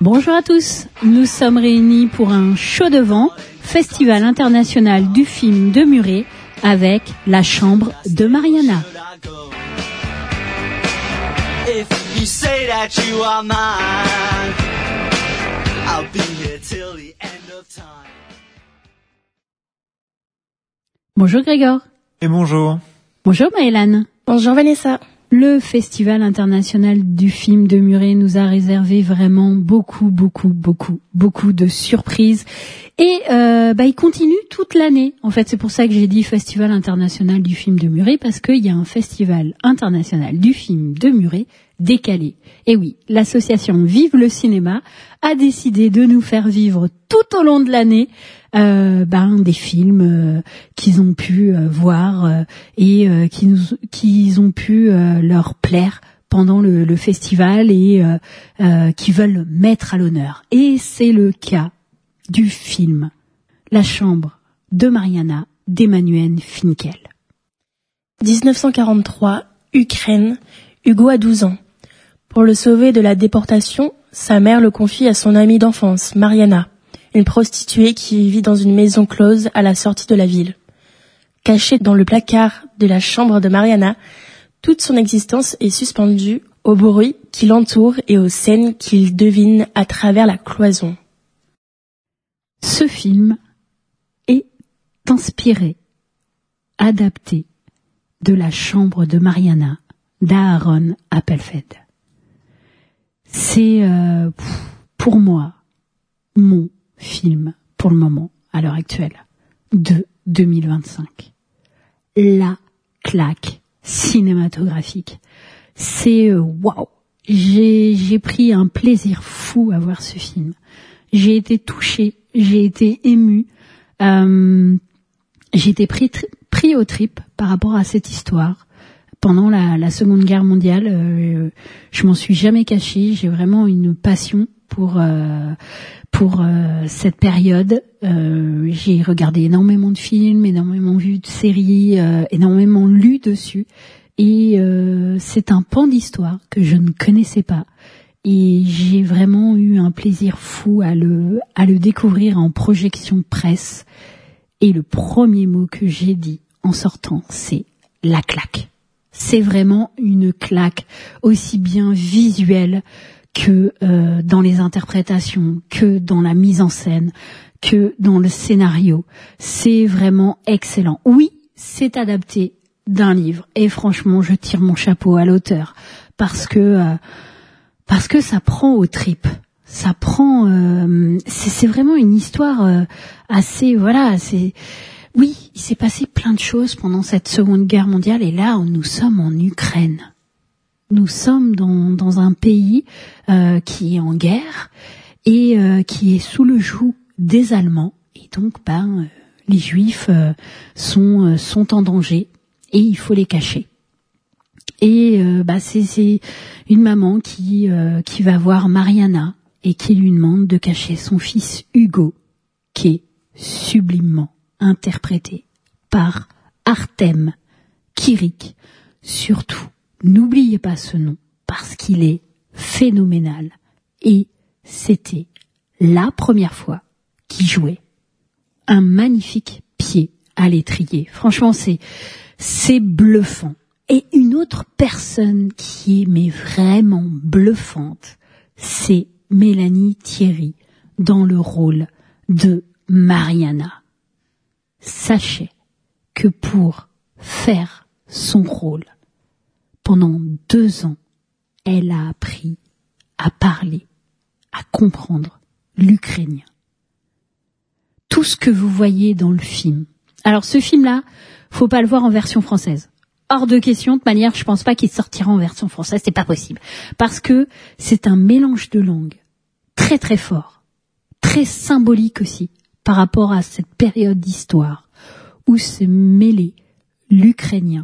Bonjour à tous, nous sommes réunis pour un show de vent, Festival international du film de Muret, avec la Chambre de Mariana. Bonjour Grégor. Et bonjour. Bonjour Maëlane. Bonjour Vanessa. Le Festival international du film de Muret nous a réservé vraiment beaucoup de surprises. Et il continue toute l'année. En fait, c'est pour ça que j'ai dit Festival international du film de Muret, parce qu'il y a un Festival international du film de Muret décalé. Et oui, l'association Vive le cinéma a décidé de nous faire vivre tout au long de l'année des films qu'ils ont pu voir et qu'ils ont pu leur plaire pendant le festival et qui veulent mettre à l'honneur. Et c'est le cas du film La Chambre de Mariana d'Emmanuel Finkel. 1943, Ukraine, Hugo a 12 ans. Pour le sauver de la déportation, sa mère le confie à son amie d'enfance, Mariana, une prostituée qui vit dans une maison close à la sortie de la ville. Cachée dans le placard de la chambre de Mariana, toute son existence est suspendue au bruit qui l'entoure et aux scènes qu'il devine à travers la cloison. Ce film est inspiré, adapté de La Chambre de Mariana d'Aaron Appelfeld. C'est pour moi mon film pour le moment, à l'heure actuelle, de 2025. La claque cinématographique. C'est waouh. J'ai pris un plaisir fou à voir ce film. J'ai été touchée, j'ai été émue, j'ai été pris aux tripes par rapport à cette histoire. Pendant la Seconde Guerre mondiale, je m'en suis jamais cachée. J'ai vraiment une passion pour cette période. J'ai regardé énormément de films, énormément vu de séries, énormément lu dessus. Et c'est un pan d'histoire que je ne connaissais pas. Et j'ai vraiment eu un plaisir fou à le découvrir en projection presse. Et le premier mot que j'ai dit en sortant, c'est la claque. C'est vraiment une claque, aussi bien visuelle que dans les interprétations, que dans la mise en scène, que dans le scénario. C'est vraiment excellent. Oui, c'est adapté d'un livre. Et franchement, je tire mon chapeau à l'auteur. Parce que ça prend aux tripes. Ça prend... c'est vraiment une histoire assez... Voilà, c'est... Oui, il s'est passé plein de choses pendant cette Seconde Guerre mondiale et là, nous sommes en Ukraine. Nous sommes dans un pays qui est en guerre et qui est sous le joug des Allemands. Et donc, les Juifs sont en danger et il faut les cacher. Et c'est une maman qui va voir Mariana et qui lui demande de cacher son fils Hugo, qui est sublimement interprété par Artem Kirik. Surtout, n'oubliez pas ce nom parce qu'il est phénoménal. Et c'était la première fois qu'il jouait un magnifique pied à l'étrier. Franchement, c'est bluffant. Et une autre personne qui est vraiment bluffante, c'est Mélanie Thierry dans le rôle de Mariana. Sachez que pour faire son rôle, pendant 2 ans, elle a appris à parler, à comprendre l'ukrainien. Tout ce que vous voyez dans le film. Alors ce film-là, faut pas le voir en version française. Hors de question, de manière, je pense pas qu'il sortira en version française, c'est pas possible. Parce que c'est un mélange de langues très très fort, très symbolique aussi, par rapport à cette période d'histoire où se mêlait l'ukrainien,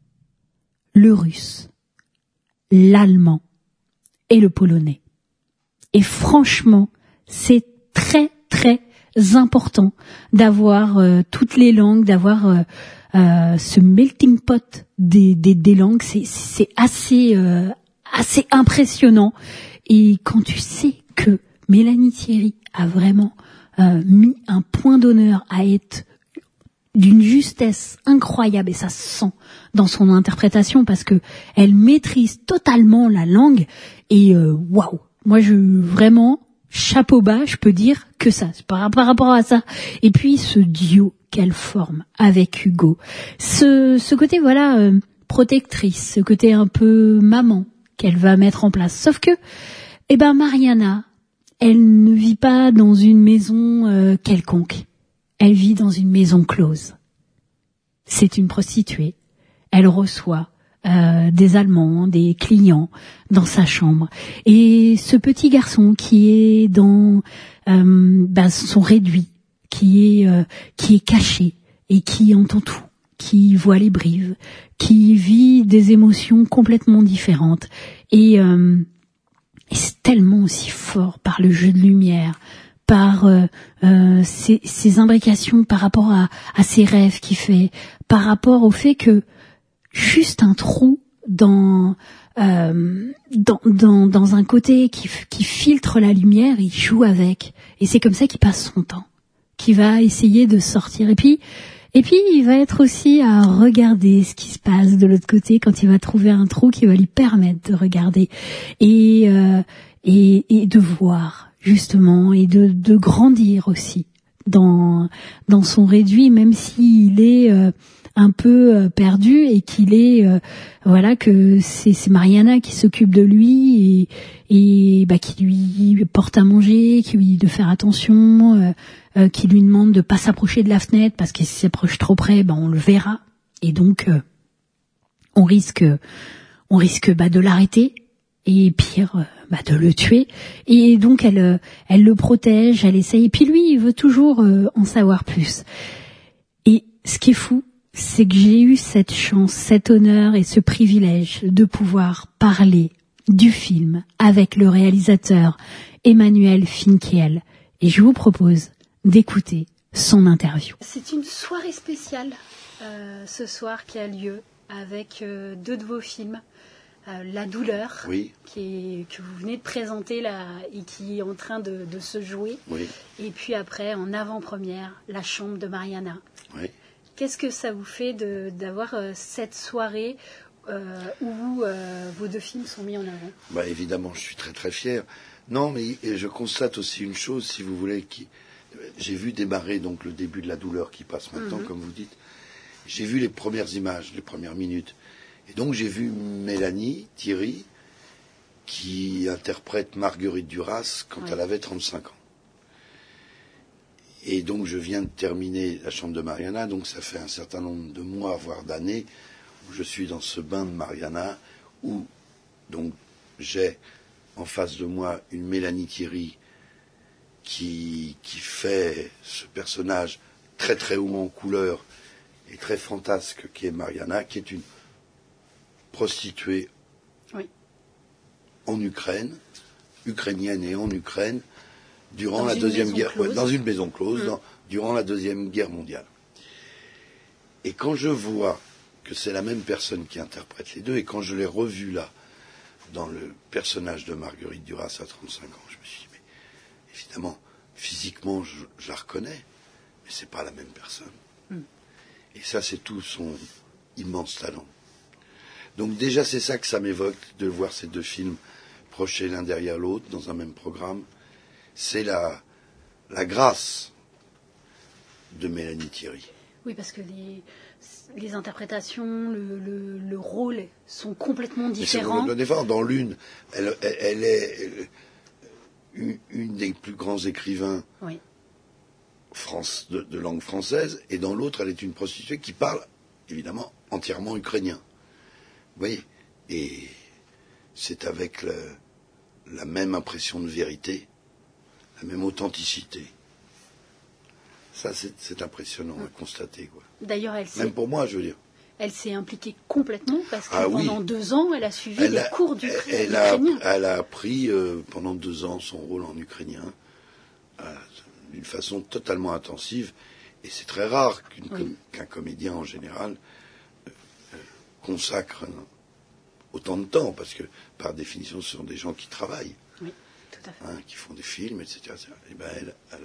le russe, l'allemand et le polonais. Et franchement, c'est très très important d'avoir toutes les langues, d'avoir ce melting pot des langues. C'est assez impressionnant. Et quand tu sais que Mélanie Thierry a vraiment mis un point d'honneur à être d'une justesse incroyable, et ça se sent dans son interprétation parce que elle maîtrise totalement la langue, et waouh, moi vraiment chapeau bas, je peux dire que ça, par rapport à ça. Et puis ce duo qu'elle forme avec Hugo, ce côté voilà protectrice, ce côté un peu maman qu'elle va mettre en place. Sauf que Mariana, elle ne vit pas dans une maison quelconque. Elle vit dans une maison close. C'est une prostituée. Elle reçoit des Allemands, des clients dans sa chambre. Et ce petit garçon qui est dans son réduit, qui est caché et qui entend tout, qui voit les brives, qui vit des émotions complètement différentes. Et c'est tellement aussi fort par le jeu de lumière, par ses imbrications par rapport à ses rêves qu'il fait, par rapport au fait que juste un trou dans un côté qui filtre la lumière, il joue avec, et c'est comme ça qu'il passe son temps, qu'il va essayer de sortir, et puis il va être aussi à regarder ce qui se passe de l'autre côté quand il va trouver un trou qui va lui permettre de regarder et de voir justement, et de grandir aussi dans son réduit, même s'il est un peu perdu, et qu'il est que c'est Mariana qui s'occupe de lui et qui lui porte à manger, qui lui dit de faire attention, qui lui demande de pas s'approcher de la fenêtre parce que s'il s'approche trop près, on le verra, et donc on risque de l'arrêter, et pire de le tuer. Et donc elle le protège, elle essaye, et puis lui il veut toujours en savoir plus. Et ce qui est fou, c'est que j'ai eu cette chance, cet honneur et ce privilège de pouvoir parler du film avec le réalisateur Emmanuel Finkiel, et je vous propose d'écouter son interview. C'est une soirée spéciale ce soir qui a lieu avec deux de vos films. La douleur, oui, que vous venez de présenter là, et qui est en train de se jouer. Oui. Et puis après, en avant-première, La chambre de Mariana. Oui. Qu'est-ce que ça vous fait d'avoir cette soirée où vos deux films sont mis en avant ? Évidemment, je suis très très fier. Non, mais je constate aussi une chose, si vous voulez, j'ai vu démarrer donc le début de La douleur qui passe maintenant, comme vous dites. J'ai vu les premières images, les premières minutes. Et donc j'ai vu Mélanie Thierry qui interprète Marguerite Duras quand elle avait 35 ans. Et donc je viens de terminer La chambre de Mariana, donc ça fait un certain nombre de mois, voire d'années, où je suis dans ce bain de Mariana, où donc j'ai en face de moi une Mélanie Thierry qui fait ce personnage très très haut en couleur et très fantasque qui est Mariana, qui est une prostituée en Ukraine, ukrainienne et en Ukraine, durant la Deuxième Guerre, dans une maison close, durant la Deuxième Guerre mondiale. Et quand je vois que c'est la même personne qui interprète les deux, et quand je l'ai revue là, dans le personnage de Marguerite Duras à 35 ans, je me suis dit, mais évidemment, physiquement, je la reconnais, mais c'est pas la même personne. Et ça, c'est tout son immense talent. Donc déjà, c'est ça que ça m'évoque, de voir ces deux films projetés l'un derrière l'autre dans un même programme. C'est la grâce de Mélanie Thierry. Oui, parce que les interprétations, le rôle sont complètement différents. Dans l'une, elle est une des plus grands écrivains de langue française, et dans l'autre, elle est une prostituée qui parle, évidemment, entièrement ukrainien. Vous voyez, et c'est avec la même impression de vérité, la même authenticité. Ça, c'est impressionnant à constater, quoi. D'ailleurs, même pour moi, je veux dire. Elle s'est impliquée complètement, parce que pendant 2 ans, elle a suivi des cours d'ukrainien. Elle a appris pendant 2 ans son rôle en ukrainien d'une façon totalement intensive, et c'est très rare qu'un comédien en général consacre autant de temps, parce que par définition ce sont des gens qui travaillent. tout à fait. Qui font des films, etc. Et ben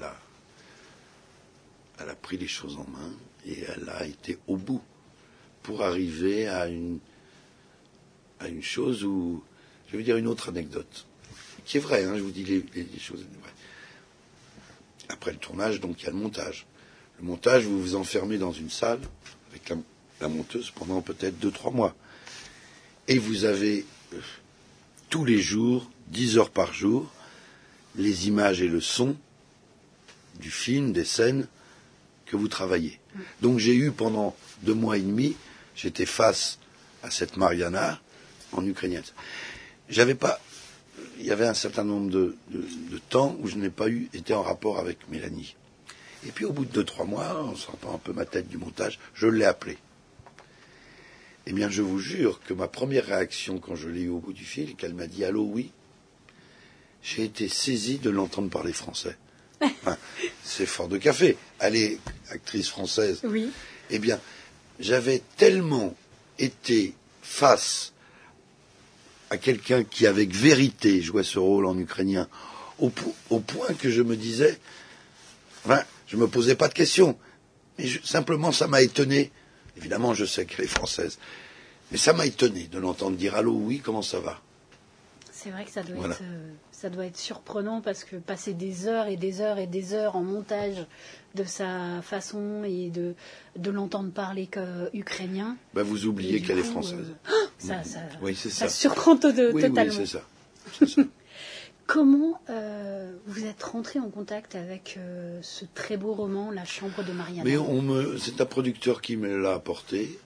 elle a pris les choses en main et elle a été au bout pour arriver à une chose où, je vais vous dire une autre anecdote, qui est vraie, je vous dis les choses vraies. Après le tournage, donc il y a le montage. Le montage, vous vous enfermez dans une salle avec la monteuse pendant peut-être 2-3 mois. Et vous avez tous les jours, 10 heures par jour, les images et le son du film, des scènes que vous travaillez. Donc j'ai eu pendant 2 mois et demi, j'étais face à cette Mariana en ukrainien. Il y avait un certain nombre de temps où je n'ai pas été en rapport avec Mélanie. Et puis au bout de 2-3 mois, en sortant un peu ma tête du montage, je l'ai appelée. Eh bien, je vous jure que ma première réaction quand je l'ai eu au bout du fil, qu'elle m'a dit « Allô, oui », j'ai été saisi de l'entendre parler français. C'est fort de café. Elle est actrice française. Oui. Eh bien, j'avais tellement été face à quelqu'un qui, avec vérité, jouait ce rôle en ukrainien, au point que je me disais, je me posais pas de questions, mais simplement ça m'a étonné. Évidemment, je sais qu'elle est française, mais ça m'a étonné de l'entendre dire « Allô, oui, comment ça va ?» C'est vrai que ça doit être surprenant parce que passer des heures et des heures et des heures en montage de sa façon et de l'entendre parler ukrainien. Vous oubliez qu'elle est française. Oui, c'est ça. Ça surprend totalement. Oui, c'est ça. Comment vous êtes rentré en contact avec ce très beau roman, La Chambre de Mariana? Mais c'est un producteur qui me l'a apporté.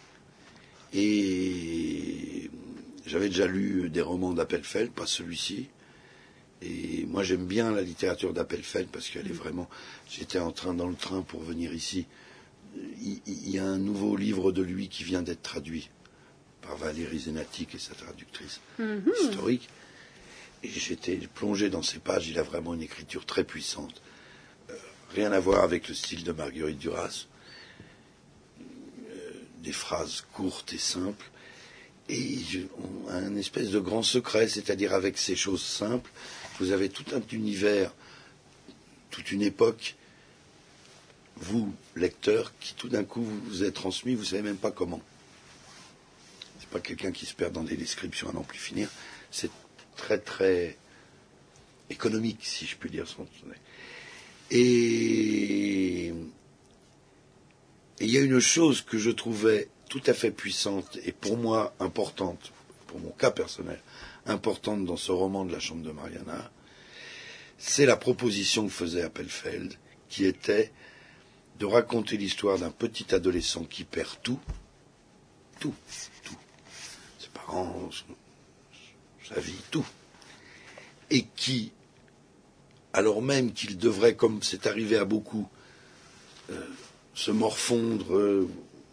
Et j'avais déjà lu des romans d'Appelfeld, pas celui-ci. Et moi, j'aime bien la littérature d'Appelfeld parce qu'elle est vraiment... J'étais dans le train pour venir ici. Il y a un nouveau livre de lui qui vient d'être traduit par Valérie Zenati, qui est sa traductrice historique. Et j'étais plongé dans ses pages. Il a vraiment une écriture très puissante. Rien à voir avec le style de Marguerite Duras. Des phrases courtes et simples. Et un espèce de grand secret, c'est-à-dire avec ces choses simples, vous avez tout un univers, toute une époque, vous, lecteurs, qui tout d'un coup vous est transmis, vous ne savez même pas comment. C'est pas quelqu'un qui se perd dans des descriptions à n'en plus finir. C'est très très économique, si je puis dire. Et il y a une chose que je trouvais tout à fait puissante et pour moi importante, pour mon cas personnel, importante dans ce roman de La Chambre de Mariana, c'est la proposition que faisait Appelfeld, qui était de raconter l'histoire d'un petit adolescent qui perd tout, ses parents, sa vie, tout, et qui, alors même qu'il devrait, comme c'est arrivé à beaucoup, se morfondre,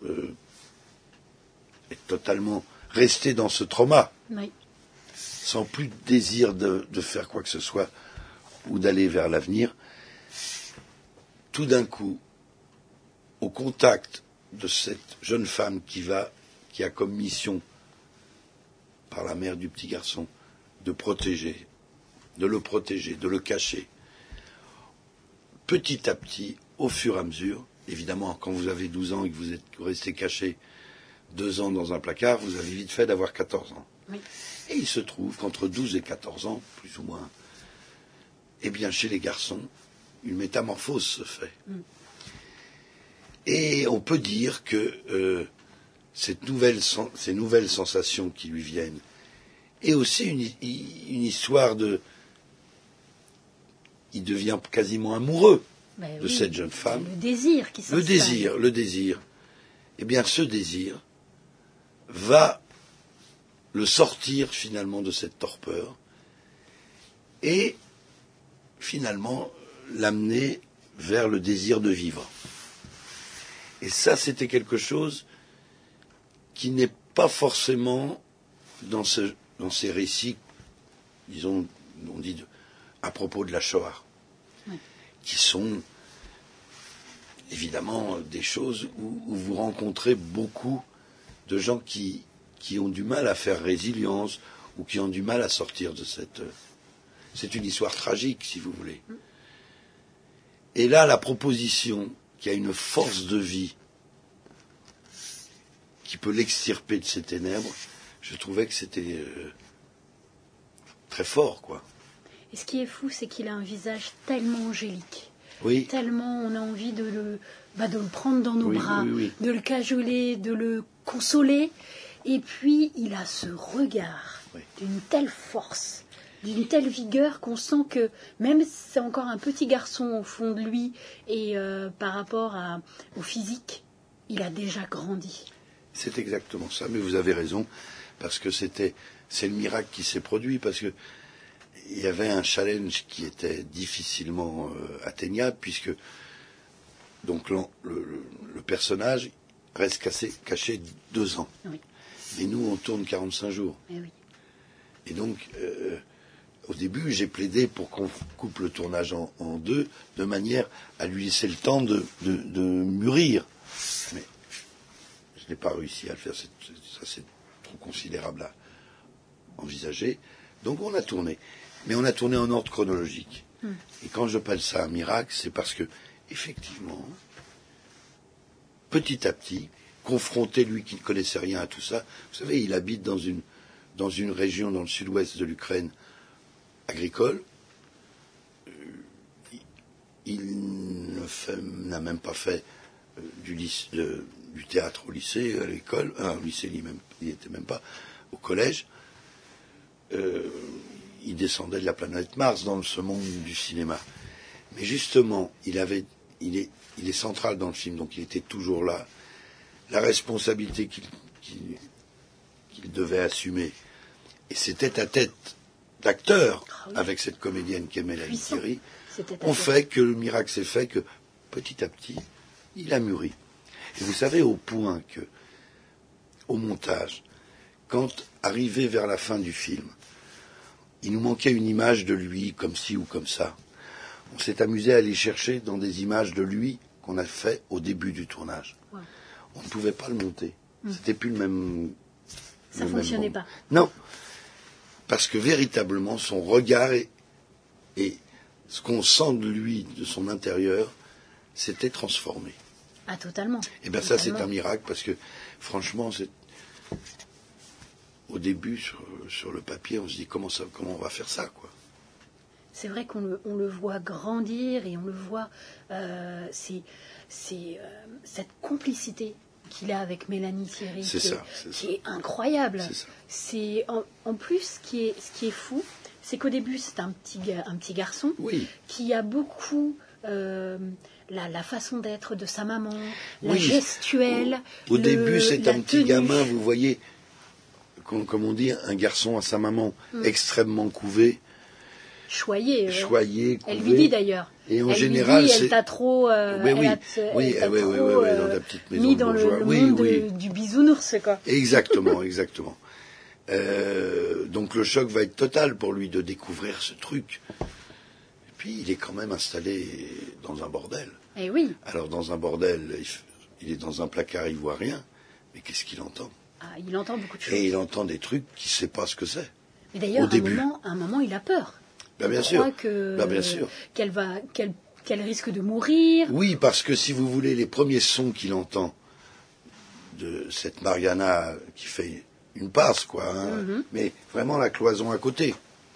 et totalement rester dans ce trauma, oui, sans plus de désir de faire quoi que ce soit ou d'aller vers l'avenir, tout d'un coup, au contact de cette jeune femme qui a comme mission, par la mère du petit garçon, de le protéger, de le cacher, petit à petit, au fur et à mesure, évidemment, quand vous avez 12 ans et que vous restez caché 2 ans dans un placard, vous avez vite fait d'avoir 14 ans. oui. Et il se trouve qu'entre 12 et 14 ans, plus ou moins, eh bien, chez les garçons, une métamorphose se fait. Et on peut dire que ces nouvelles sensations qui lui viennent, et aussi une histoire il devient quasiment amoureux de cette jeune femme. Le désir qui s'installe. Le désir. Eh bien, ce désir va le sortir finalement de cette torpeur et finalement l'amener vers le désir de vivre. Et ça, c'était quelque chose qui n'est pas forcément dans ces récits, disons, on dit à propos de la Shoah, qui sont évidemment des choses où vous rencontrez beaucoup de gens qui ont du mal à faire résilience ou qui ont du mal à sortir de cette... c'est une histoire tragique, si vous voulez. Et là, la proposition qui a une force de vie, qui peut l'extirper de ses ténèbres, je trouvais que c'était très fort, quoi. Et ce qui est fou, c'est qu'il a un visage tellement angélique. Oui. Tellement on a envie de le prendre dans nos bras, oui. de le cajoler, de le consoler. Et puis, il a ce regard d'une telle force, d'une telle vigueur qu'on sent que, même si c'est encore un petit garçon au fond de lui, et par rapport au physique, il a déjà grandi. C'est exactement ça, mais vous avez raison, parce que c'est le miracle qui s'est produit, parce que il y avait un challenge qui était difficilement atteignable, puisque donc le personnage reste caché 2 ans. Oui. Et nous, on tourne 45 jours. Eh oui. Et donc, au début, j'ai plaidé pour qu'on coupe le tournage en 2, de manière à lui laisser le temps de mûrir. Mais je n'ai pas réussi à le faire, ça c'est trop considérable à envisager. Donc on a tourné. Mais on a tourné en ordre chronologique. Et quand je appelle ça un miracle, c'est parce que, effectivement, petit à petit, confronté, lui qui ne connaissait rien à tout ça, vous savez, il habite dans une région dans le sud-ouest de l'Ukraine agricole. Il n'a même pas fait du théâtre au lycée, à l'école, au lycée il n'y était même pas, au collège. Il descendait de la planète Mars dans ce monde du cinéma. Mais justement, il est central dans le film, donc il était toujours là. La responsabilité qu'il devait assumer, et ses tête-à-tête d'acteurs avec cette comédienne qui est Mélanie Thierry, ont fait que le miracle s'est fait, que petit à petit, il a mûri. Et vous savez, au point que, au montage, quand arrivé vers la fin du film, il nous manquait une image de lui, comme ci ou comme ça. On s'est amusé à aller chercher dans des images de lui qu'on a fait au début du tournage. Ouais. On ne pouvait pas le monter. C'était plus le même. Ça ne fonctionnait pas. Non. Parce que véritablement, son regard et ce qu'on sent de lui, de son intérieur, s'était transformé. Ah, totalement. Et bien ça, c'est un miracle, parce que, franchement, au début, sur le papier, on se dit comment on va faire ça, quoi. C'est vrai qu'on le voit grandir et on le voit, cette complicité qu'il a avec Mélanie Thierry, qui est incroyable. C'est en plus, ce qui est fou, c'est qu'au début c'est un petit garçon qui a beaucoup la façon d'être de sa maman, la gestuelle. Au début, c'est un petit gamin, vous voyez, comme on dit, un garçon à sa maman, extrêmement couvé. Choyé. Couvé. Elle lui dit d'ailleurs. Et en général, elle t'a trop, mis dans le monde du bisounours, quoi. Exactement. Donc le choc va être total pour lui de découvrir ce truc. Et puis il est quand même installé dans un bordel. Eh oui. Alors dans un bordel, il est dans un placard ivoirien, mais qu'est-ce qu'il entend ? Ah, il entend beaucoup de choses. Et il entend des trucs qu'il ne sait pas ce que c'est. Et d'ailleurs, à un moment, il a peur. Bien sûr. Qu'elle risque de mourir. Oui, parce que si vous voulez, les premiers sons qu'il entend de cette Mariana qui fait une passe, quoi, mais vraiment la cloison à côté,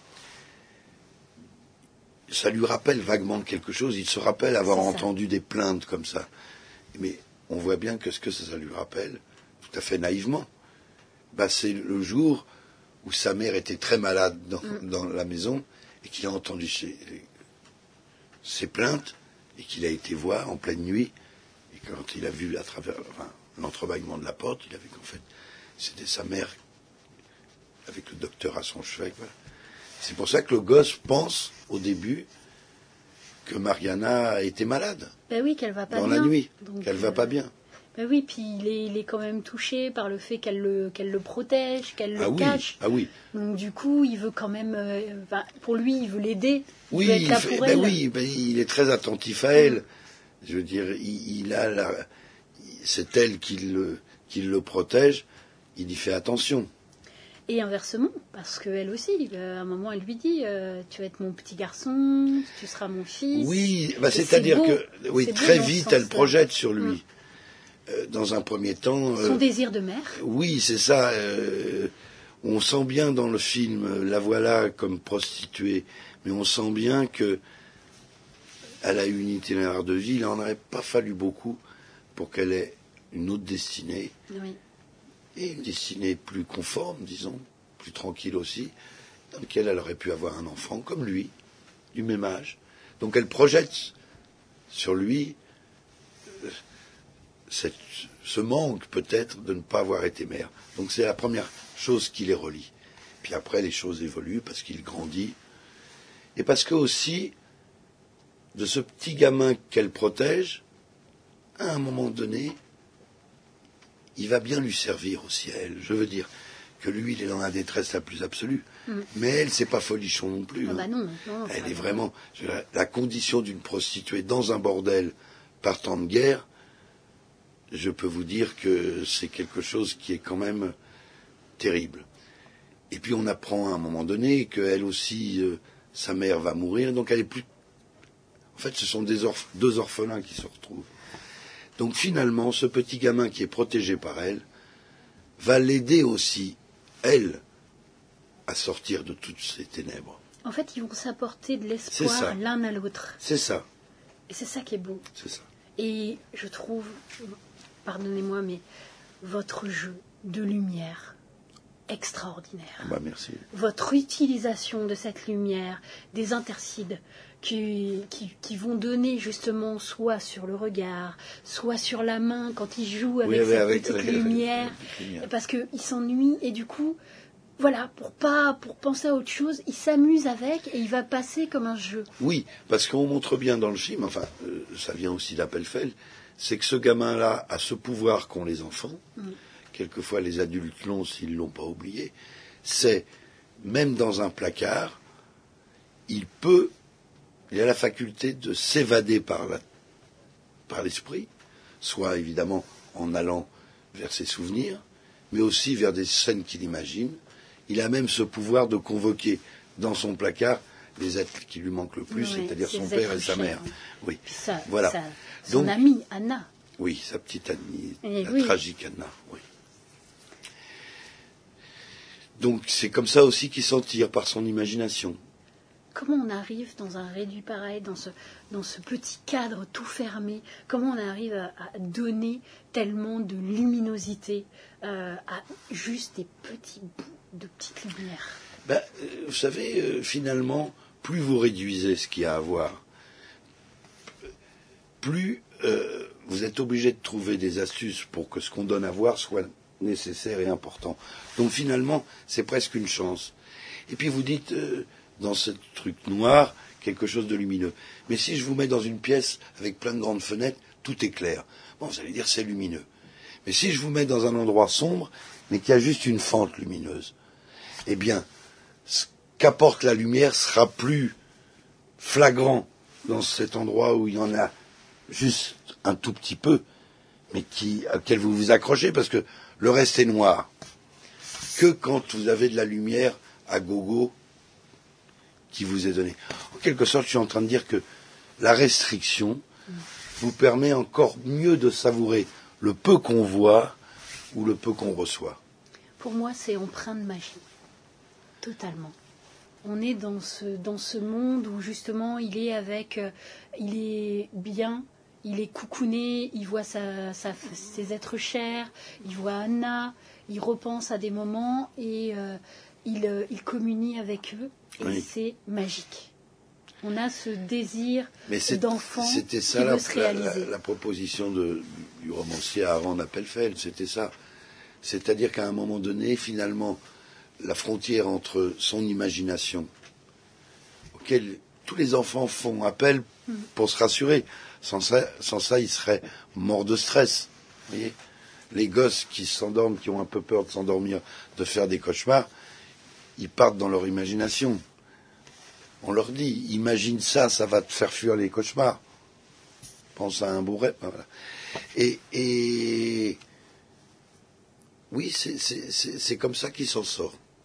ça lui rappelle vaguement quelque chose. Il se rappelle avoir entendu des plaintes comme ça. Mais on voit bien que ce que ça lui rappelle, tout à fait naïvement, c'est le jour où sa mère était très malade dans la maison, et qu'il a entendu ces plaintes, et qu'il a été voir en pleine nuit, et quand il a vu à travers l'entrebâillement de la porte, il a vu qu'en fait, c'était sa mère, avec le docteur à son chevet. Voilà. C'est pour ça que le gosse pense, au début, que Mariana était malade. Ben oui, qu'elle va pas bien. Dans la nuit, qu'elle va pas bien. Ben oui, puis il est quand même touché par le fait qu'elle le protège, qu'elle le cache. Ah oui. Donc du coup, il veut quand même, pour lui, il veut l'aider. Il veut être là pour elle. Oui, il est très attentif à elle. Je veux dire, c'est elle qui le protège. Il y fait attention. Et inversement, parce qu'elle aussi, à un moment, elle lui dit tu vas être mon petit garçon, tu seras mon fils. Oui, c'est-à-dire que très vite, elle projette sur lui. Dans un premier temps... Son désir de mère. Oui, c'est ça. On sent bien dans le film, la voilà comme prostituée, mais on sent bien que elle a eu une itinéraire de vie. Il n'en aurait pas fallu beaucoup pour qu'elle ait une autre destinée. Oui. Et une destinée plus conforme, disons, plus tranquille aussi, dans laquelle elle aurait pu avoir un enfant comme lui, du même âge. Donc elle projette sur lui ce manque peut-être de ne pas avoir été mère. Donc c'est la première chose qui les relie. Puis après les choses évoluent parce qu'il grandit. Et parce que aussi, de ce petit gamin qu'elle protège, à un moment donné, il va bien lui servir aussi à elle. Je veux dire que lui, il est dans la détresse la plus absolue. Mais elle, c'est pas folichon non plus. Ah bah non, elle est vraiment... La condition d'une prostituée dans un bordel par temps de guerre, je peux vous dire que c'est quelque chose qui est quand même terrible. Et puis on apprend à un moment donné qu'elle aussi, sa mère va mourir, donc elle est plus... En fait, ce sont deux orphelins qui se retrouvent. Donc finalement, ce petit gamin qui est protégé par elle va l'aider aussi, elle, à sortir de toutes ces ténèbres. En fait, ils vont s'apporter de l'espoir l'un à l'autre. C'est ça. Et c'est ça qui est beau. C'est ça. Et je trouve, pardonnez-moi, mais votre jeu de lumière extraordinaire. Bah merci. Votre utilisation de cette lumière, des intercides qui cette donner justement soit sur le regard, soit sur la main quand il joue avec cette petite lumière, parce qu'il s'ennuie et du coup, voilà, pour penser à autre chose, il s'amuse avec et il va passer comme un jeu. Oui, parce qu'on montre bien dans le film, enfin, ça vient aussi d'Appelfeld, c'est que ce gamin-là a ce pouvoir qu'ont les enfants. Quelquefois les adultes l'ont s'ils ne l'ont pas oublié, c'est, même dans un placard, il a la faculté de s'évader par l'esprit, soit évidemment en allant vers ses souvenirs, mais aussi vers des scènes qu'il imagine. Il a même ce pouvoir de convoquer dans son placard les êtres qui lui manquent le plus, c'est-à-dire son père et sa mère. Oui. Voilà. Son amie, Anna. Oui, sa petite amie, tragique Anna, oui. Donc c'est comme ça aussi qu'il s'en tire, par son imagination. Comment on arrive dans un réduit pareil, dans ce petit cadre tout fermé, comment on arrive à donner tellement de luminosité à juste des petits bouts de petites lumières? Vous savez, finalement, plus vous réduisez ce qu'il y a à voir, plus vous êtes obligé de trouver des astuces pour que ce qu'on donne à voir soit nécessaire et important. Donc finalement, c'est presque une chance. Et puis vous dites, dans ce truc noir, quelque chose de lumineux. Mais si je vous mets dans une pièce avec plein de grandes fenêtres, tout est clair. Bon, vous allez dire c'est lumineux. Mais si je vous mets dans un endroit sombre, mais qu'il y a juste une fente lumineuse, eh bien, ce qu'apporte la lumière sera plus flagrant dans cet endroit où il y en a juste un tout petit peu, mais auquel vous vous accrochez, parce que le reste est noir. Que quand vous avez de la lumière à gogo qui vous est donnée. En quelque sorte, je suis en train de dire que la restriction vous permet encore mieux de savourer le peu qu'on voit ou le peu qu'on reçoit. Pour moi, c'est empreint de magie. Totalement. On est dans ce monde où justement il est bien, il est coucouné, il voit ses êtres chers, il voit Anna, il repense à des moments et il communie avec eux et c'est magique. On a ce désir d'enfant qui veut se réaliser. La proposition du romancier Aaron Appelfeld, c'était ça. C'est-à-dire qu'à un moment donné, finalement, la frontière entre son imagination, auquel tous les enfants font appel pour se rassurer. Sans ça, ils seraient morts de stress. Vous voyez, les gosses qui s'endorment, qui ont un peu peur de s'endormir, de faire des cauchemars, ils partent dans leur imagination. On leur dit, imagine ça, ça va te faire fuir les cauchemars. Pense à un bourret. Voilà. Et oui, c'est comme ça qu'il s'en sort.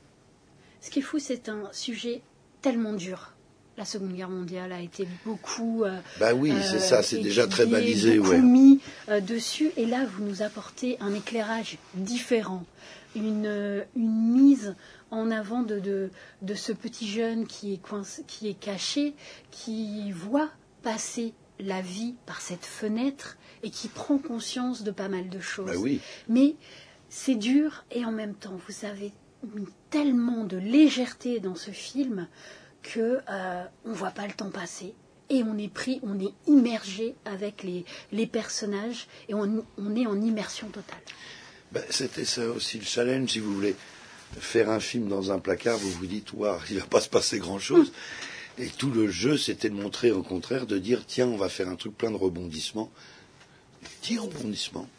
Ce qui est fou, c'est un sujet tellement dur. La Seconde Guerre mondiale a été beaucoup oui, c'est ça, c'est déjà très balisé. Beaucoup mis dessus. Et là, vous nous apportez un éclairage différent, une mise en avant de ce petit jeune qui est caché, qui voit passer la vie par cette fenêtre et qui prend conscience de pas mal de choses. Oui. Mais c'est dur et en même temps, vous avez tellement de légèreté dans ce film que on voit pas le temps passer et on est immergé avec les personnages et on est en immersion totale. C'était ça aussi le challenge, si vous voulez faire un film dans un placard, vous vous dites waouh, il va pas se passer grand chose. Et tout le jeu, c'était de montrer au contraire, de dire tiens, on va faire un truc plein de rebondissements, petits rebondissements,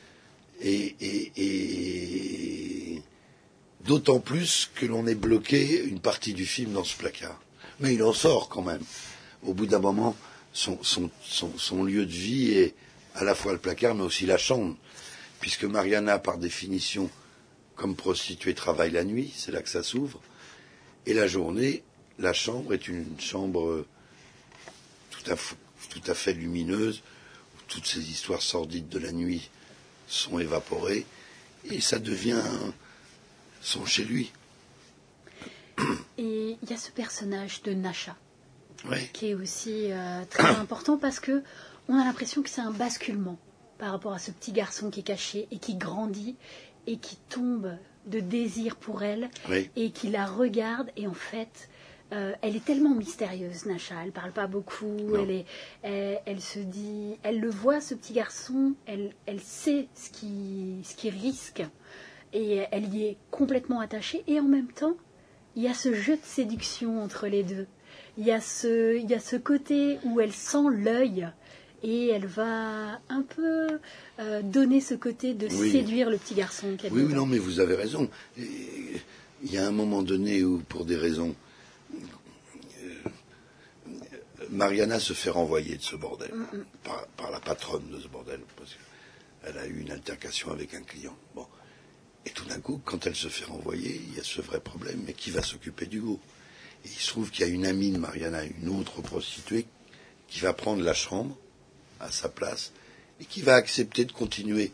et d'autant plus que l'on est bloqué une partie du film dans ce placard. Mais il en sort quand même. Au bout d'un moment, son lieu de vie est à la fois le placard, mais aussi la chambre. Puisque Mariana, par définition, comme prostituée, travaille la nuit, c'est là que ça s'ouvre. Et la journée, la chambre est une chambre tout à fait lumineuse, où toutes ces histoires sordides de la nuit sont évaporées, et ça devient son chez lui. Et il y a ce personnage de Nasha, ouais. qui est aussi très important parce que on a l'impression que c'est un basculement par rapport à ce petit garçon qui est caché et qui grandit et qui tombe de désir pour elle, oui. Et qui la regarde et en fait elle est tellement mystérieuse, Nasha. Elle parle pas beaucoup. Elle se dit, elle le voit ce petit garçon. Elle sait ce qu'il risque et elle y est complètement attachée. Et en même temps, il y a ce jeu de séduction entre les deux. Il y a ce côté où elle sent l'œil et elle va un peu donner ce côté de séduire le petit garçon qu'elle Oui, non, mais vous avez raison. Il y a un moment donné où, pour des raisons, Mariana se fait renvoyer de ce bordel par la patronne de ce bordel parce qu'elle a eu une altercation avec un client. Bon. Et tout d'un coup, quand elle se fait renvoyer, il y a ce vrai problème, mais qui va s'occuper d'Hugo? Et il se trouve qu'il y a une amie de Mariana, une autre prostituée, qui va prendre la chambre à sa place et qui va accepter de continuer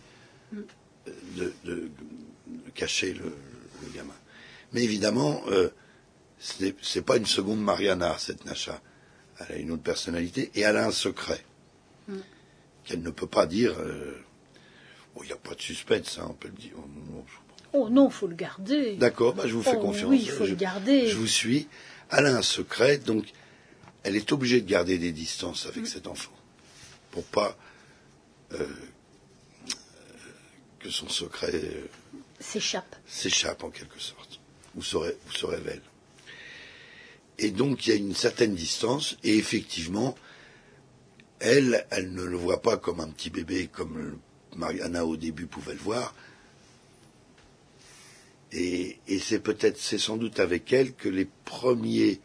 de cacher le gamin. Mais évidemment, c'est pas une seconde Mariana, cette Nasha. Elle a une autre personnalité et elle a un secret qu'elle ne peut pas dire. Il n'y a pas de suspense, on peut le dire. Oh non, faut le garder. D'accord, je vous fais confiance. Oui, il faut le garder. Je vous suis. Elle a un secret, donc elle est obligée de garder des distances avec cet enfant pour pas que son secret s'échappe en quelque sorte ou se révèle. Et donc il y a une certaine distance et effectivement elle ne le voit pas comme un petit bébé comme Mariana au début pouvait le voir. Et c'est sans doute avec elle que le premier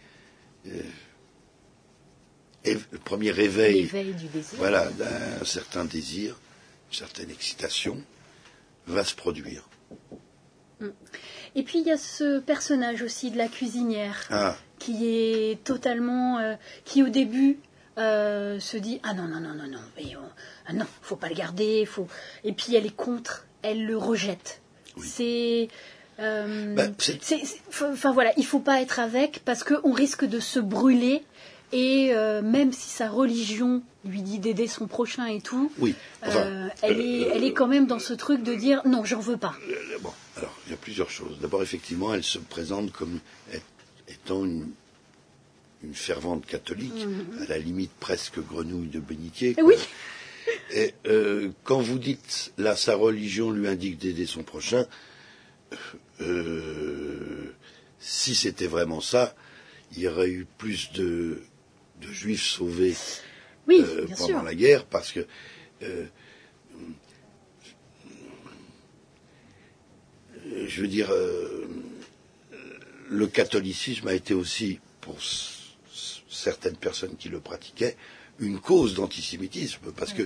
réveil du désir. Voilà, d'un certain désir, une certaine excitation va se produire. Et puis il y a ce personnage aussi de la cuisinière qui est totalement, qui au début se dit non, faut pas le garder, et puis elle est contre, elle le rejette. Oui. Voilà, il faut pas être avec parce qu'on risque de se brûler. Et même si sa religion lui dit d'aider son prochain et tout, elle est quand même dans ce truc de dire non, j'en veux pas. Bon, alors il y a plusieurs choses. D'abord, effectivement, elle se présente comme étant une fervente catholique, à la limite presque grenouille de bénitier. Oui. Et quand vous dites là, sa religion lui indique d'aider son prochain, si c'était vraiment ça, il y aurait eu plus de juifs sauvés pendant la guerre, parce que je veux dire, le catholicisme a été aussi, pour certaines personnes qui le pratiquaient, une cause d'antisémitisme, parce que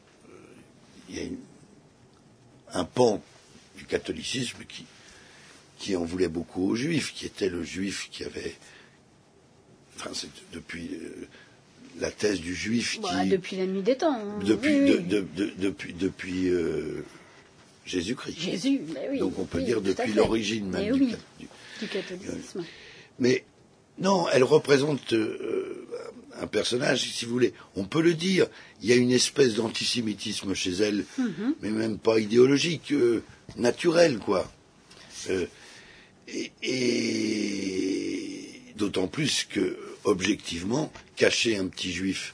il y a un pan du catholicisme qui en voulait beaucoup aux Juifs, qui était le Juif qui avait... Enfin, c'est depuis la thèse du Juif qui... Depuis la nuit des temps. Hein. Depuis Jésus-Christ. Jésus, mais oui. Donc on peut dire depuis l'origine même du catholicisme. Mais non, elle représente un personnage, si vous voulez. On peut le dire. Il y a une espèce d'antisémitisme chez elle, mais même pas idéologique, naturel, quoi. Et d'autant plus que, objectivement, cacher un petit juif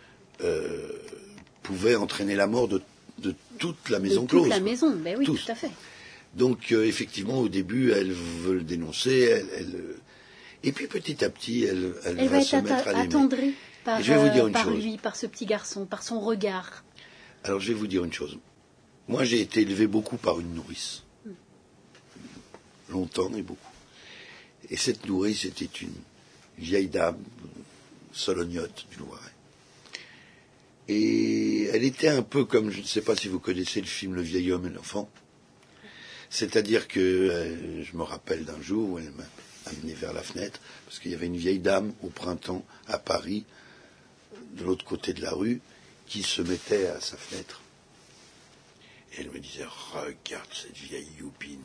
pouvait entraîner la mort de toute la maison close. Toute la maison, ben oui, tout à fait. Donc, effectivement, au début, elle veut le dénoncer, et puis petit à petit, elle va se mettre à l'aimer. Attendrie par, je vais vous dire une chose. lui, par ce petit garçon, par son regard. Alors, je vais vous dire une chose. Moi, j'ai été élevé beaucoup par une nourrice. Longtemps et beaucoup. Et cette nourrice était une vieille dame, solognote du Loiret. Et elle était un peu comme, je ne sais pas si vous connaissez le film Le vieil homme et l'enfant. C'est-à-dire que je me rappelle d'un jour où elle m'a amené vers la fenêtre, parce qu'il y avait une vieille dame au printemps à Paris, de l'autre côté de la rue, qui se mettait à sa fenêtre. Et elle me disait, regarde cette vieille youpine.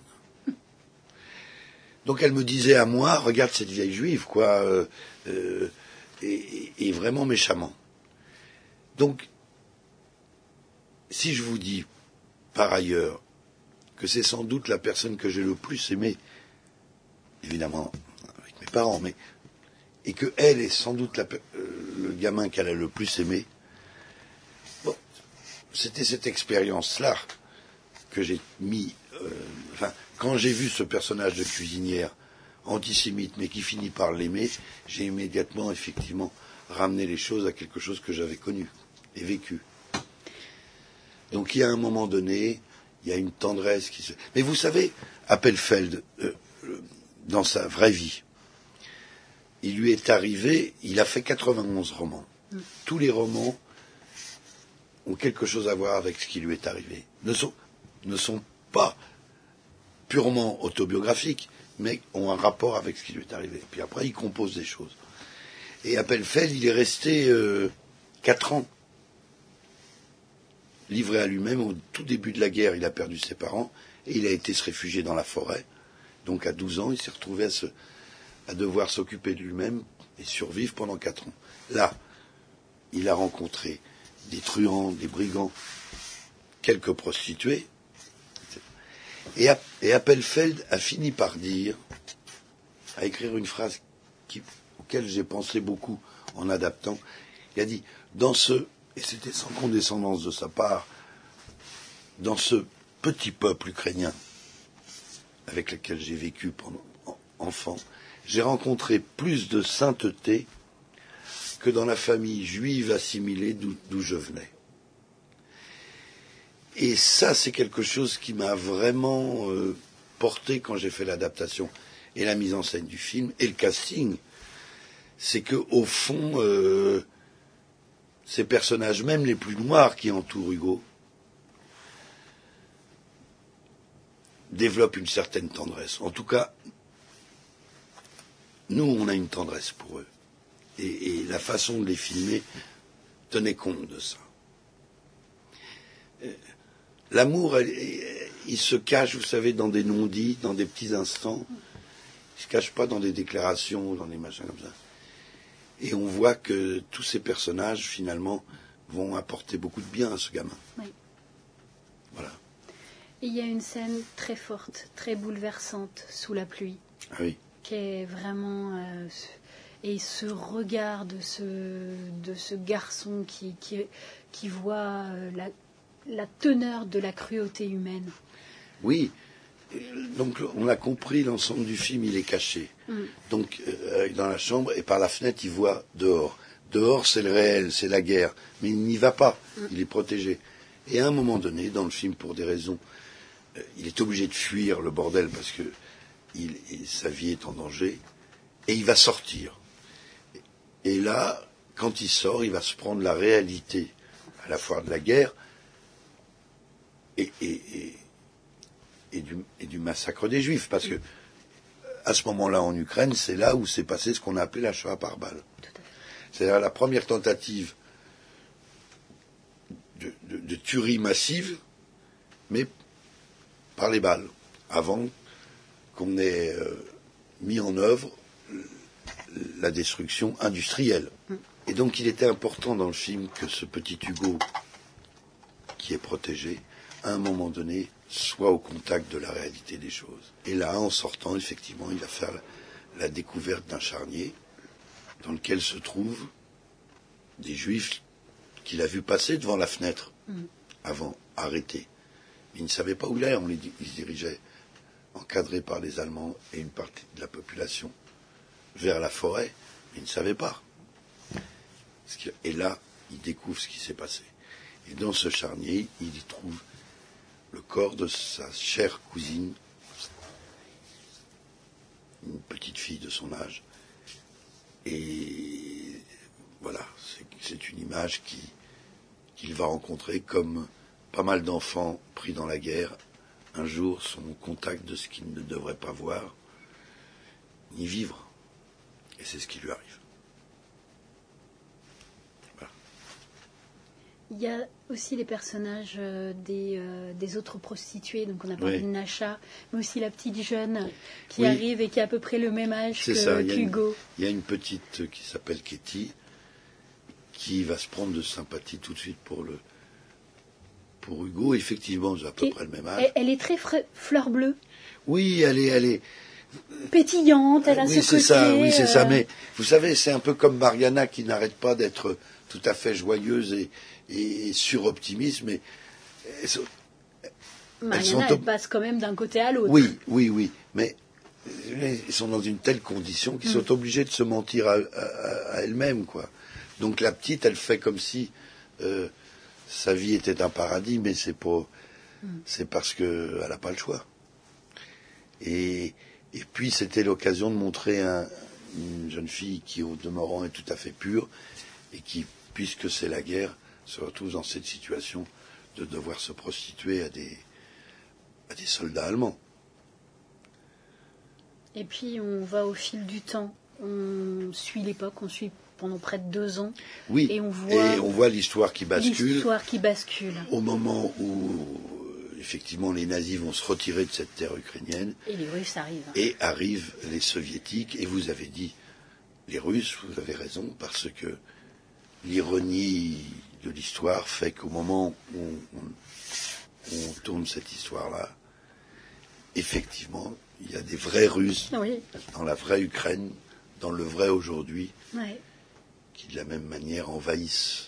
Donc elle me disait à moi, regarde cette vieille juive, quoi, et vraiment méchamment. Donc, si je vous dis, par ailleurs, que c'est sans doute la personne que j'ai le plus aimée, évidemment avec mes parents, mais et que elle est sans doute le gamin qu'elle a le plus aimé, bon, c'était cette expérience-là que j'ai mis... quand j'ai vu ce personnage de cuisinière antisémite, mais qui finit par l'aimer, j'ai immédiatement, effectivement, ramené les choses à quelque chose que j'avais connu et vécu. Donc il y a un moment donné, il y a une tendresse qui se... Mais vous savez, Appelfeld, dans sa vraie vie, il lui est arrivé, il a fait 91 romans. Tous les romans ont quelque chose à voir avec ce qui lui est arrivé. Ne sont pas purement autobiographiques, mais ont un rapport avec ce qui lui est arrivé. Puis après, il compose des choses. Et Appelfeld, il est resté 4 ans livré à lui-même. Au tout début de la guerre, il a perdu ses parents et il a été se réfugier dans la forêt. Donc à 12 ans, il s'est retrouvé à devoir s'occuper de lui-même et survivre pendant 4 ans. Là, il a rencontré des truands, des brigands, quelques prostituées. Et Appelfeld a fini par dire, à écrire une phrase auquel j'ai pensé beaucoup en adaptant. Il a dit, et c'était sans condescendance de sa part, dans ce petit peuple ukrainien avec lequel j'ai vécu pendant enfant, j'ai rencontré plus de sainteté que dans la famille juive assimilée d'où je venais. Et ça, c'est quelque chose qui m'a vraiment porté quand j'ai fait l'adaptation et la mise en scène du film et le casting. C'est que au fond, ces personnages, même les plus noirs qui entourent Hugo, développent une certaine tendresse. En tout cas, nous, on a une tendresse pour eux. Et la façon de les filmer tenait compte de ça. L'amour, il se cache, vous savez, dans des non-dits, dans des petits instants. Il se cache pas dans des déclarations, dans des machins comme ça. Et on voit que tous ces personnages, finalement, vont apporter beaucoup de bien à ce gamin. Oui. Voilà. Et il y a une scène très forte, très bouleversante, sous la pluie. Ah oui. Qui est vraiment... et ce regard de ce garçon qui voit la teneur de la cruauté humaine. Oui. Donc on a compris, l'ensemble du film, il est caché. Donc dans la chambre, et par la fenêtre, il voit dehors. Dehors, c'est le réel, c'est la guerre. Mais il n'y va pas, il est protégé. Et à un moment donné, dans le film, pour des raisons, il est obligé de fuir le bordel parce que sa vie est en danger. Et il va sortir. Et là, quand il sort, il va se prendre la réalité, à la fois de la guerre et du massacre des Juifs. Parce que à ce moment-là en Ukraine, c'est là où s'est passé ce qu'on a appelé la Shoah par balle. C'est-à-dire la première tentative de tuerie massive, mais par les balles, avant qu'on ait mis en œuvre la destruction industrielle. Et donc il était important dans le film que ce petit Hugo, qui est protégé, à un moment donné, soit au contact de la réalité des choses. Et là, en sortant, effectivement, il va faire la découverte d'un charnier dans lequel se trouvent des Juifs qu'il a vu passer devant la fenêtre avant, arrêtés. Il ne savait pas où il allait, il se dirigeait, encadré par les Allemands et une partie de la population, vers la forêt. Il ne savait pas. Et là, il découvre ce qui s'est passé. Et dans ce charnier, il y trouve le corps de sa chère cousine, une petite fille de son âge. Et voilà, c'est une image qu'il va rencontrer comme pas mal d'enfants pris dans la guerre, un jour sont au contact de ce qu'ils ne devraient pas voir, ni vivre. Et c'est ce qui lui arrive. Voilà. Il y a aussi les personnages des autres prostituées, donc on a parlé de Nacha, mais aussi la petite jeune qui arrive et qui a à peu près le même âge qu'Hugo. Il y a une petite qui s'appelle Katie, qui va se prendre de sympathie tout de suite pour Hugo. Effectivement, ils ont à peu près le même âge. Elle est très fleur bleue. Oui, elle est pétillante, elle a ce côté. Oui, c'est ça. Mais vous savez, c'est un peu comme Mariana qui n'arrête pas d'être tout à fait joyeuse et suroptimiste, mais Mariana, elle passe quand même d'un côté à l'autre. Oui, mais ils sont dans une telle condition qu'ils sont obligés de se mentir à elles-mêmes, quoi. Donc la petite, elle fait comme si sa vie était un paradis, mais c'est parce que elle n'a pas le choix. Et puis c'était l'occasion de montrer une jeune fille qui, au demeurant, est tout à fait pure et qui, puisque c'est la guerre, se retrouve dans cette situation de devoir se prostituer à des soldats allemands. Et puis on va au fil du temps, on suit l'époque, on suit pendant près de 2 ans. Oui, et on voit l'histoire qui bascule. L'histoire qui bascule. Au moment où, effectivement, les nazis vont se retirer de cette terre ukrainienne. Et les Russes arrivent. Et arrivent les Soviétiques. Et vous avez dit les Russes, vous avez raison, parce que l'ironie de l'histoire fait qu'au moment où on tourne cette histoire-là, effectivement, il y a des vrais Russes dans la vraie Ukraine, dans le vrai aujourd'hui, qui de la même manière envahissent.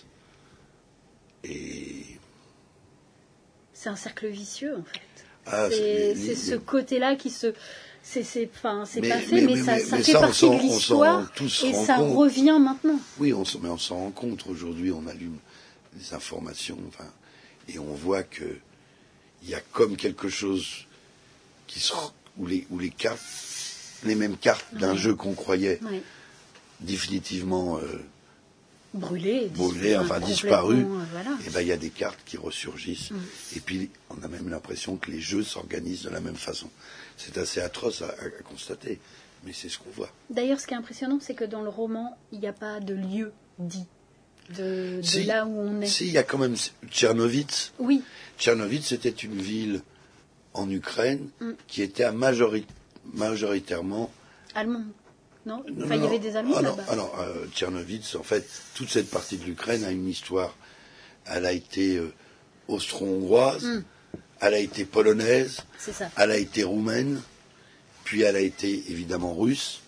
Et c'est un cercle vicieux, en fait. Ah, c'est ce côté-là qui se... C'est pas fait, mais ça fait partie de l'histoire et ça revient maintenant. Oui, mais on s'en rend compte. Aujourd'hui, on allume les informations, et on voit que il y a comme quelque chose où les cartes, les mêmes cartes d'un jeu qu'on croyait définitivement brûlées, disparues, voilà. Et ben il y a des cartes qui ressurgissent. Et puis on a même l'impression que les jeux s'organisent de la même façon. C'est assez atroce à constater, mais c'est ce qu'on voit. D'ailleurs, ce qui est impressionnant, c'est que dans le roman, il n'y a pas de lieu dit de là où on est. Si, il y a quand même Tchernovitz. Oui. Tchernovitz, c'était une ville en Ukraine qui était majoritairement allemande. Non, il y avait des Allemands là-bas. Tchernovitz, en fait, toute cette partie de l'Ukraine a une histoire. Elle a été austro-hongroise, elle a été polonaise, elle a été roumaine, puis elle a été évidemment russe.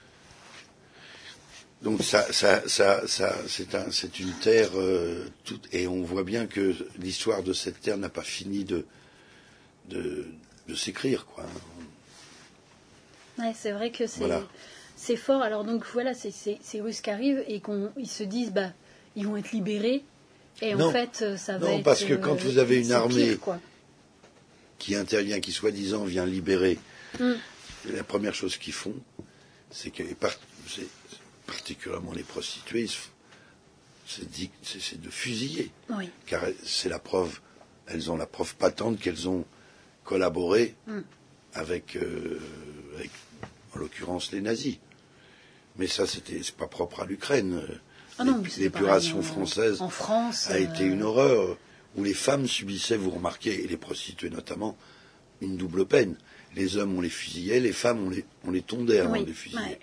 Donc c'est une terre et on voit bien que l'histoire de cette terre n'a pas fini de s'écrire, quoi. Ouais, c'est vrai que c'est fort. Alors donc voilà, c'est Russes qui arrivent et ils se disent ils vont être libérés et en fait ça va être. Non, parce que quand vous avez une armée qui intervient, qui soi-disant vient libérer, la première chose qu'ils font, c'est que particulièrement les prostituées, c'est de fusiller. Oui. Car c'est la preuve, elles ont la preuve patente qu'elles ont collaboré avec en l'occurrence les nazis. Mais ça, c'est pas propre à l'Ukraine. L'épuration française en France, a été une horreur, où les femmes subissaient, vous remarquez, et les prostituées notamment, une double peine. Les hommes, on les fusillait, les femmes, on les tondait avant de les fusiller. Ouais.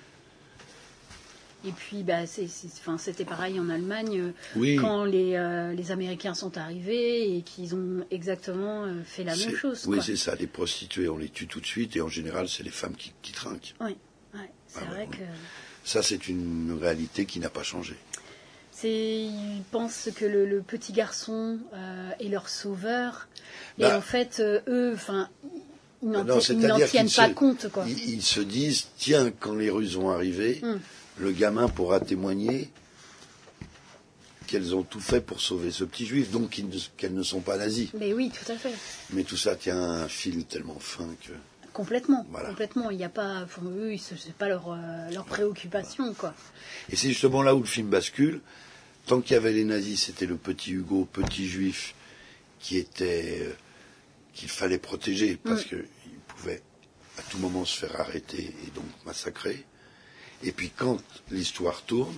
Et puis, c'était pareil en Allemagne, oui. Quand les Américains sont arrivés et qu'ils ont exactement fait la même chose. Oui, c'est ça. Les prostituées, on les tue tout de suite, et en général, c'est les femmes qui trinquent. Oui, c'est vrai que... Ça, c'est une réalité qui n'a pas changé. Ils pensent que le petit garçon est leur sauveur, et en fait, eux, ils n'en tiennent pas compte, quoi. Ils se disent, tiens, quand les Russes vont arriver, le gamin pourra témoigner qu'elles ont tout fait pour sauver ce petit juif, donc qu'elles ne sont pas nazis. Mais oui, tout à fait. Mais tout ça tient un fil tellement fin que... Complètement, voilà. Complètement. Il n'y a pas, pour eux, c'est pas leur préoccupation, quoi. Et c'est justement là où le film bascule. Tant qu'il y avait les nazis, c'était le petit Hugo, petit juif, qu'il fallait protéger, parce qu'il pouvait à tout moment se faire arrêter et donc massacrer. Et puis quand l'histoire tourne,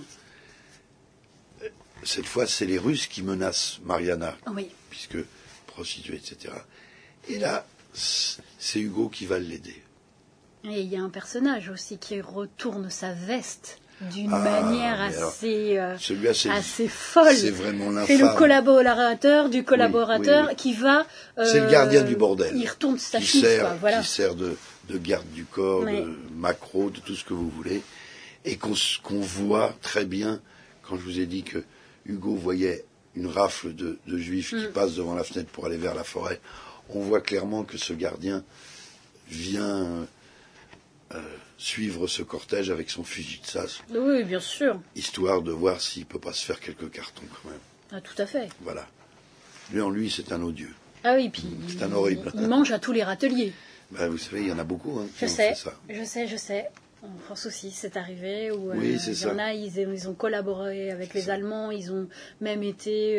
cette fois c'est les Russes qui menacent Mariana, puisque prostituée, etc. Et là, c'est Hugo qui va l'aider. Et il y a un personnage aussi qui retourne sa veste d'une manière assez folle. C'est vraiment l'infâme. C'est le collaborateur du collaborateur qui va... c'est le gardien du bordel. Il retourne sa fiche, voilà. Qui sert de garde du corps, de macro, de tout ce que vous voulez. Et qu'on voit très bien, quand je vous ai dit que Hugo voyait une rafle de juifs qui passent devant la fenêtre pour aller vers la forêt, on voit clairement que ce gardien vient suivre ce cortège avec son fusil de chasse. Oui, bien sûr. Histoire de voir s'il ne peut pas se faire quelques cartons quand même. Ah, tout à fait. Voilà. Lui, c'est un odieux. Ah oui, puis c'est un horrible. Il mange à tous les râteliers. Vous savez, il y en a beaucoup qui ont fait ça. Je sais. En France aussi, c'est arrivé où oui, il y en a, ils ont collaboré avec les Allemands, ils ont même été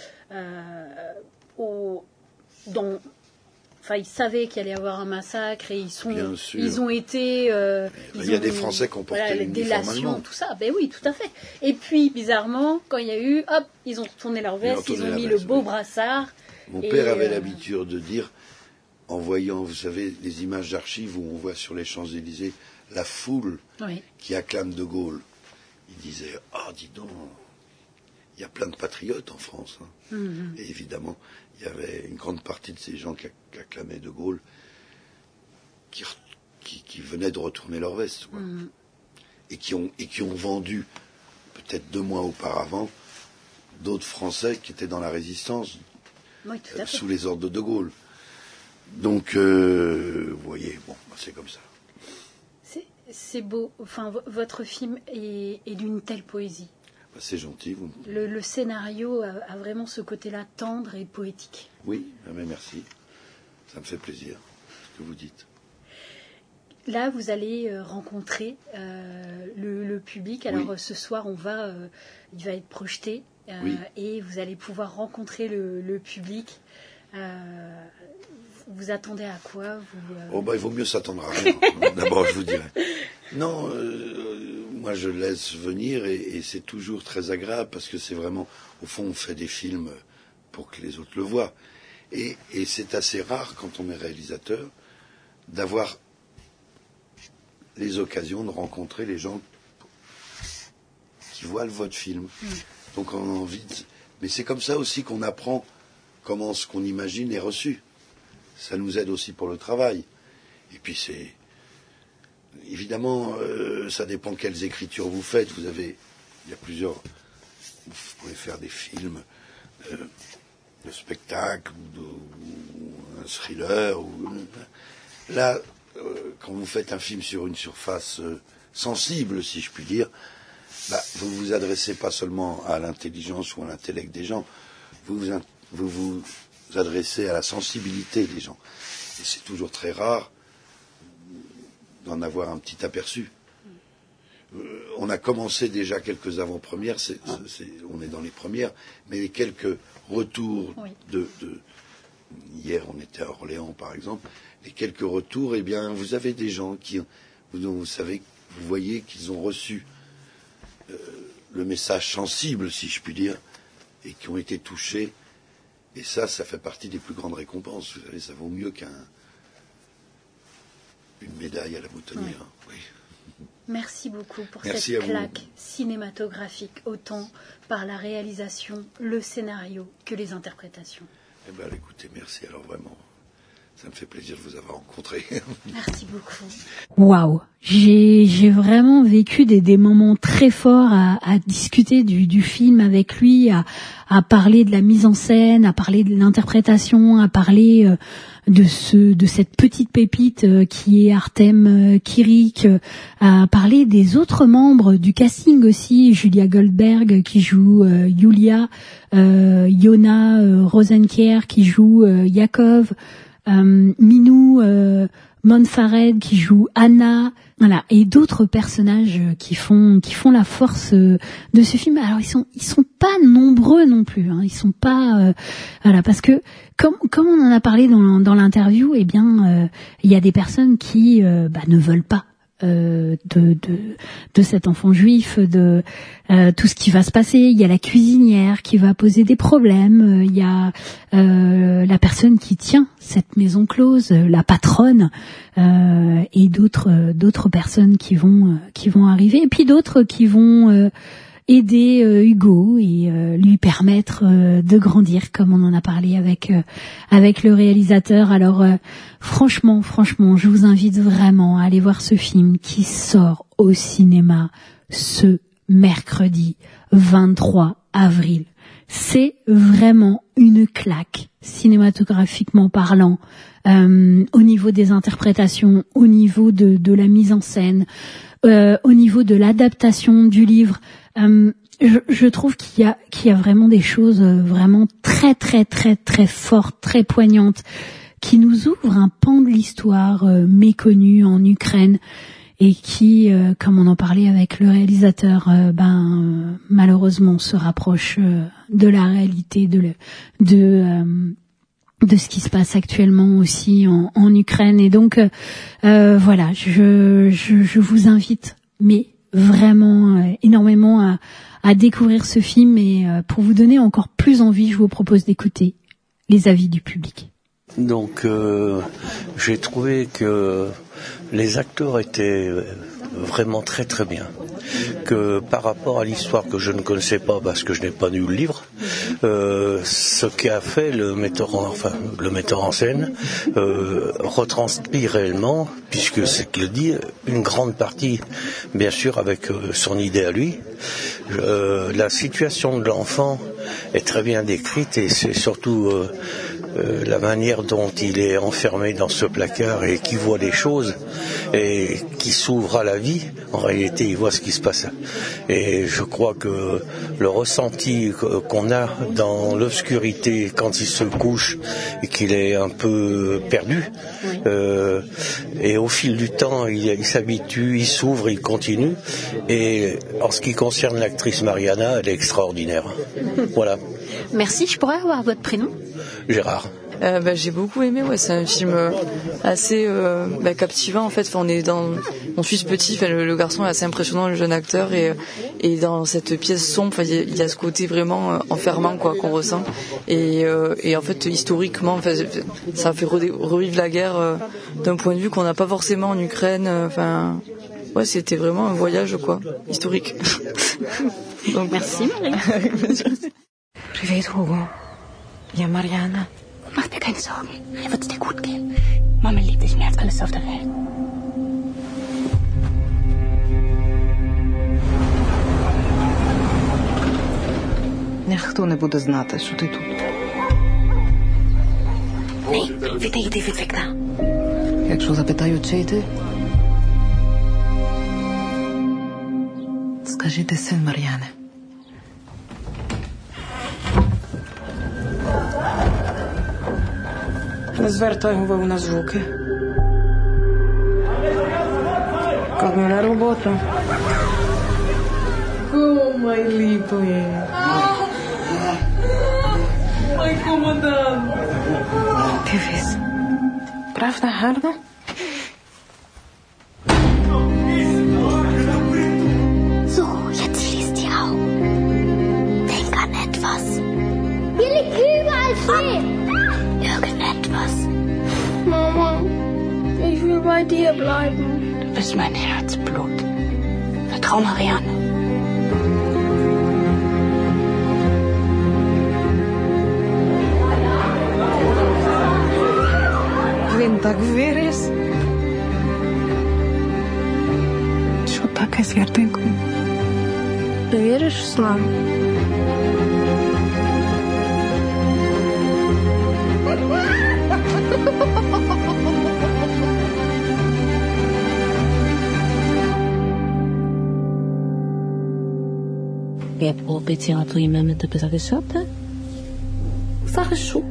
ils savaient qu'il allait y avoir un massacre et ils ont été... il y a des Français qui ont porté l'uniforme allemand. Tout ça, oui, tout à fait. Et puis, bizarrement, quand il y a eu, hop, ils ont retourné leur veste, ils ont mis le beau brassard. Mon père avait l'habitude de dire, en voyant, vous savez, les images d'archives où on voit sur les Champs-Élysées la foule qui acclame De Gaulle. Il disait, dis donc, il y a plein de patriotes en France. Et évidemment, il y avait une grande partie de ces gens qui acclamaient De Gaulle qui venaient de retourner leur veste. Et qui ont vendu, peut-être 2 mois auparavant, d'autres Français qui étaient dans la résistance sous les ordres de Gaulle. Donc, vous voyez, c'est comme ça. C'est beau. Votre film est d'une telle poésie. C'est gentil. Le scénario a vraiment ce côté-là tendre et poétique. Oui, mais merci. Ça me fait plaisir, ce que vous dites. Là, vous allez rencontrer le public. Alors, ce soir, il va être projeté et vous allez pouvoir rencontrer le public. Vous attendez à quoi il vaut mieux s'attendre à rien. D'abord, je vous dirais. Non, moi je laisse venir et c'est toujours très agréable parce que c'est vraiment, au fond, on fait des films pour que les autres le voient. Et c'est assez rare quand on est réalisateur d'avoir les occasions de rencontrer les gens qui voient votre film. Donc on a envie de... Mais c'est comme ça aussi qu'on apprend comment ce qu'on imagine est reçu. Ça nous aide aussi pour le travail. Et puis c'est... Évidemment, ça dépend quelles écritures vous faites. Il y a plusieurs... Vous pouvez faire des films de spectacle ou un thriller. Là, quand vous faites un film sur une surface sensible, si je puis dire, vous ne vous adressez pas seulement à l'intelligence ou à l'intellect des gens, vous vous adressez à la sensibilité des gens. Et c'est toujours très rare d'en avoir un petit aperçu. On a commencé déjà quelques avant-premières, on est dans les premières, mais les quelques retours hier on était à Orléans par exemple, les quelques retours, vous avez des gens qui vous voyez qu'ils ont reçu le message sensible, si je puis dire, et qui ont été touchés. Et ça fait partie des plus grandes récompenses. Vous savez, ça vaut mieux qu'une médaille à la boutonnière. Oui. Merci beaucoup pour cette claque cinématographique, autant par la réalisation, le scénario que les interprétations. Eh bien, écoutez, merci. Alors vraiment, ça me fait plaisir de vous avoir rencontré. Merci beaucoup. Waouh, j'ai vraiment vécu des moments très forts à discuter du film avec lui, à parler de la mise en scène, à parler de l'interprétation, à parler de cette petite pépite qui est Artem Kirik, à parler des autres membres du casting aussi, Julia Goldberg qui joue Yulia, Yona Rosenkier qui joue Yakov, Minou Monfared qui joue Anna, voilà, et d'autres personnages qui font la force de ce film. Alors ils sont pas nombreux non plus, hein, ils sont pas voilà, parce que comme on en a parlé dans l'interview, eh bien il y a des personnes qui ne veulent pas de cet enfant juif, de tout ce qui va se passer. Il y a la cuisinière qui va poser des problèmes, il y a la personne qui tient cette maison close, la patronne, et d'autres personnes qui vont arriver, et puis d'autres qui vont aider Hugo et lui permettre de grandir, comme on en a parlé avec le réalisateur. Alors franchement, je vous invite vraiment à aller voir ce film qui sort au cinéma ce mercredi 23 avril. C'est vraiment une claque, cinématographiquement parlant, au niveau des interprétations, au niveau de la mise en scène, au niveau de l'adaptation du livre. Je trouve qu'il y a vraiment des choses vraiment très très très très fortes, très poignantes, qui nous ouvrent un pan de l'histoire méconnue en Ukraine, et qui, comme on en parlait avec le réalisateur, malheureusement se rapproche de la réalité de ce qui se passe actuellement aussi en Ukraine. Et donc voilà, je vous invite, mais vraiment énormément à découvrir ce film, et pour vous donner encore plus envie, je vous propose d'écouter les avis du public. Donc j'ai trouvé que les acteurs étaient vraiment très très bien, que par rapport à l'histoire que je ne connaissais pas parce que je n'ai pas lu le livre, ce qu'a fait le metteur en scène retranscrit réellement, puisque c'est qu'il dit une grande partie, bien sûr, avec son idée à lui. La situation de l'enfant est très bien décrite, et c'est surtout la manière dont il est enfermé dans ce placard et qui voit les choses et qui s'ouvre à la vie. En réalité, il voit ce qui se passe. Et je crois que le ressenti qu'on a dans l'obscurité quand il se couche et qu'il est un peu perdu, et au fil du temps, il s'habitue, il s'ouvre, il continue. Et en ce qui concerne l'actrice Mariana, elle est extraordinaire. Voilà. Merci, je pourrais avoir votre prénom ? Gérard. J'ai beaucoup aimé, c'est un film assez captivant en fait. On suit ce petit, le garçon est assez impressionnant, le jeune acteur, et dans cette pièce sombre, il y a ce côté vraiment enfermant qu'on ressent, et en fait historiquement, ça fait revivre la guerre d'un point de vue qu'on n'a pas forcément en Ukraine. C'était vraiment un voyage historique. Donc merci Marie. Привет, Hugo. Я Mariana. Mach dir keine Sorgen. Hier wird's dir gut gehen. Mama liebt dich mehr als alles auf der Welt. Ніхто не буде знати, що ти тут. Ні, відійди від вікна. Якщо запитають, чий ти, скажи, ти син Мар'яни. Не звертай увагу на звуки. Как на роботу. О, мой ліпий. Мой командант. Дивись. Правда гарно? Irgendetwas. Mama, ich will bei dir bleiben. Du bist mein Herzblut. Vertrau Marianne. Він так виріс. Що таке, Святинку? Ти віриш в славу? Я пообіцяла твоїй мамі тебе захищати. Захищу.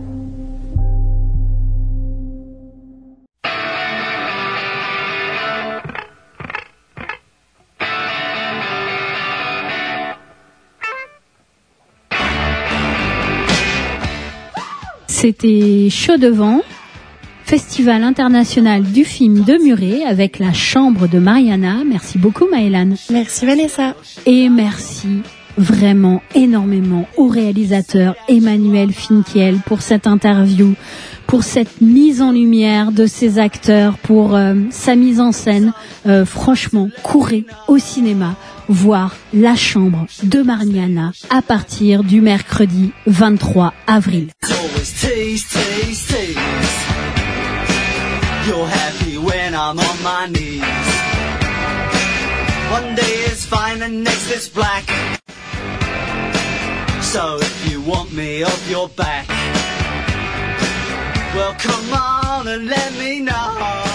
C'était Chaud devant, Festival international du film de Muret avec la chambre de Mariana. Merci beaucoup Maëlane. Merci Vanessa. Et merci vraiment énormément au réalisateur Emmanuel Finkiel pour cette interview, pour cette mise en lumière de ces acteurs, pour sa mise en scène. Franchement, courez au cinéma voir La chambre de Mariana à partir du mercredi 23 avril. You're happy when I'm on my knees. One day is fine and next is black. So if you want me off your back, well come on and let me know.